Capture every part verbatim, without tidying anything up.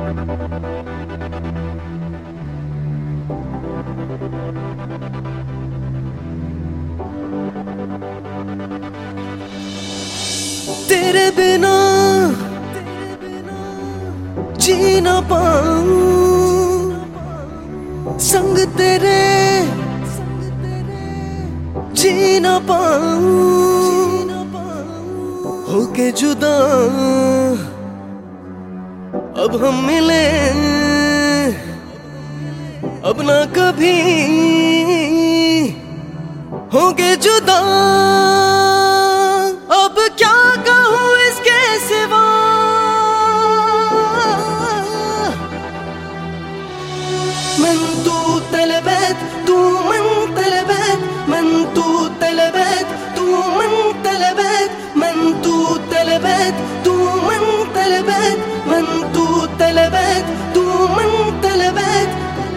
तेरे बिना जी ना पाऊं, संग तेरे जी ना पाऊं, होके जुदा अब हम मिले, अब ना कभी होके जुदा। अब क्या कहूँ इसके सिवा, من تو طلبت تو من طلبت من تو طلبت تو من طلبت من تو طلبت تو من طلبت من تو طلبت تو من طلبت.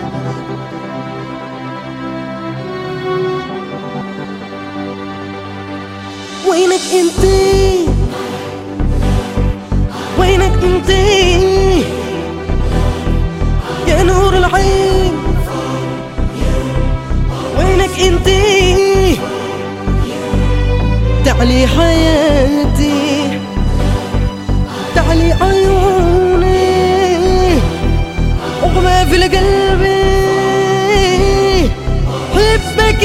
وينك انتي وينك انتي يا نور العين، وينك انتي تعلي حياتي تعلي عيوني وما في القلب حبك.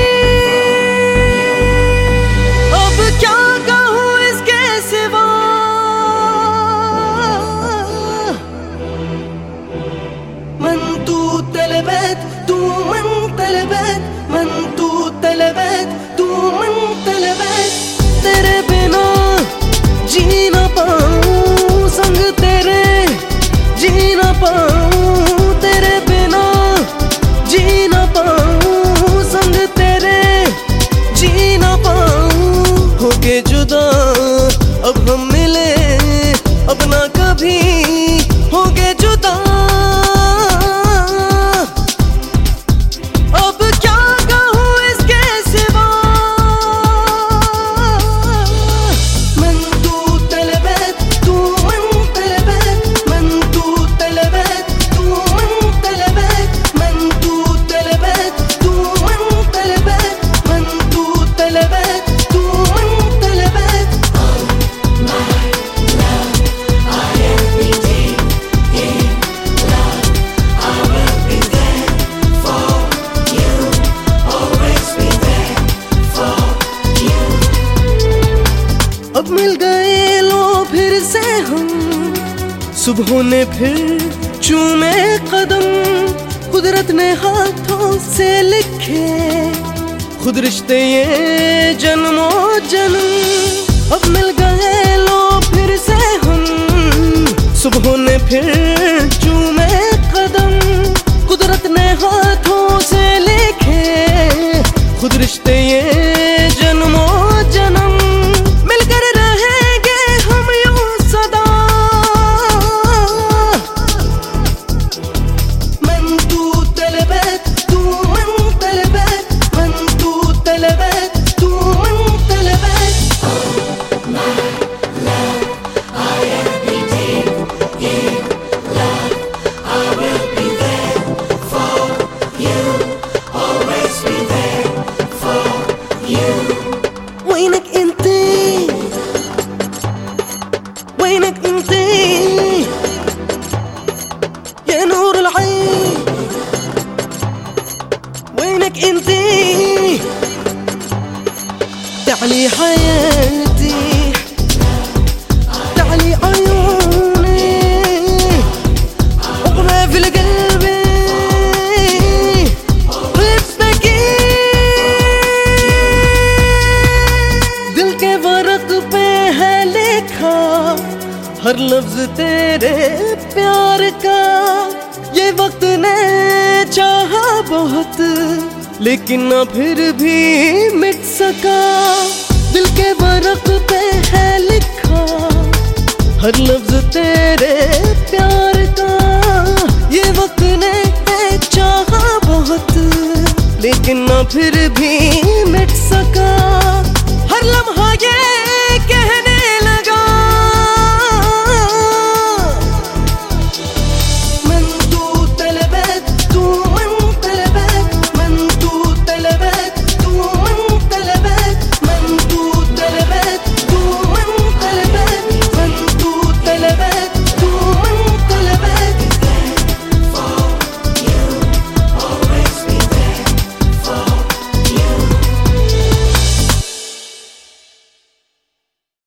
من تو طلبت تو من طلبت من تو طلبت تو من طلبت. तेरे बिना जी ना पाऊं, संग तेरे जी ना पाऊं, तेरे बिना जी ना पाऊं, संग तेरे जी ना पाऊं, होके जुदा अब हम मिले, अब ना कभी होके जुदा. अब मिल गए लो फिर से हम, सुबह ने फिर चूमे कदम, कुदरत ने हाथों से लिखे खुद रिश्ते ये जन्मों जन्म. अब मिल गए लो फिर से हम, सुबह ने फिर चूमे कदम, कुदरत ने हाथों से लिखे खुद रिश्ते ये जन्मों जन्म. وينك انتي وينك انتي يا نور العين، وينك انتي تعلي حياتي تعلي عيوني وما في القلب حبك. दिल के वर्क पे है लिखा हर लफ्ज तेरे प्यार का, ये वक्त ने चाहा बहुत लेकिन ना फिर भी मिट सका. दिल के वर्क पे है लिखा हर लफ्ज तेरे प्यार का, ये वक्त ने चाहा बहुत लेकिन ना फिर भी